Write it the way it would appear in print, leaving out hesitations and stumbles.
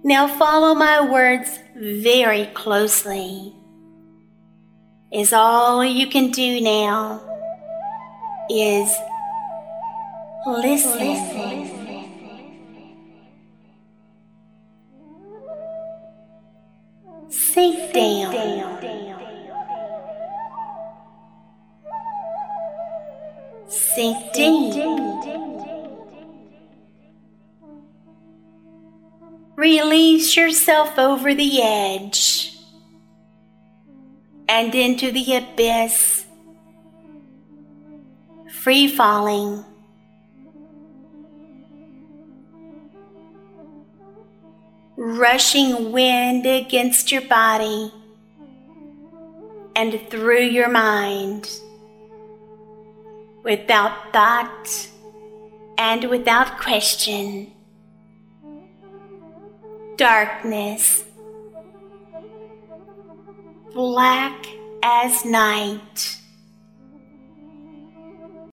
Now follow my words very closely. Is all you can do now is listen. Sink down. Sink deep. Release yourself over the edge and into the abyss, free falling. Rushing wind against your body and through your mind, without thought and without question. Darkness, black as night.